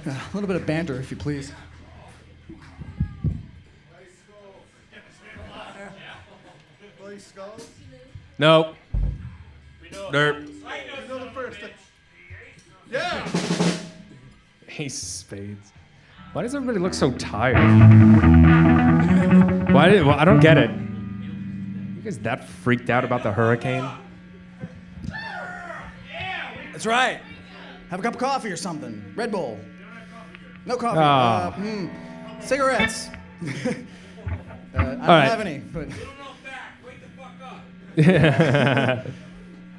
A little bit of banter, if you please. No. Derp. Yeah. Ace of spades. Why does everybody look so tired? Well, I don't get it. You guys that freaked out about the hurricane? That's right. Have a cup of coffee or something. Red Bull. No coffee. Oh. Cigarettes. I don't right. have any, but... Yeah.